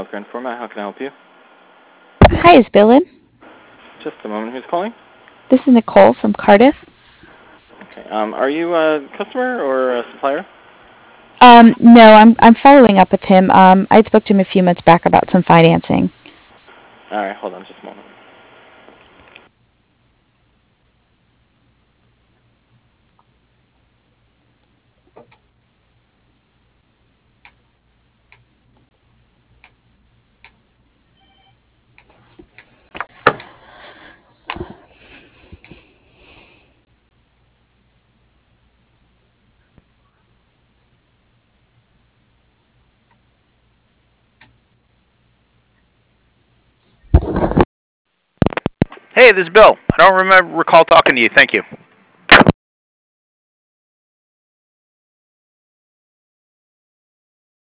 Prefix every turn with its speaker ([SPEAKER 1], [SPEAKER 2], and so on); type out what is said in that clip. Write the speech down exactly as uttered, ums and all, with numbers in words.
[SPEAKER 1] Grand Format. How can I help you?
[SPEAKER 2] Hi, is Bill in?
[SPEAKER 1] Just a moment. Who's calling?
[SPEAKER 2] This is Nicole from Cardiff.
[SPEAKER 1] Okay. Um, are you a customer or a supplier?
[SPEAKER 2] Um, no, I'm I'm following up with him. Um, I spoke to him a few months back about some financing.
[SPEAKER 1] All right. Hold on just a moment.
[SPEAKER 3] Hey, this is Bill. I don't remember recall talking to you. Thank you.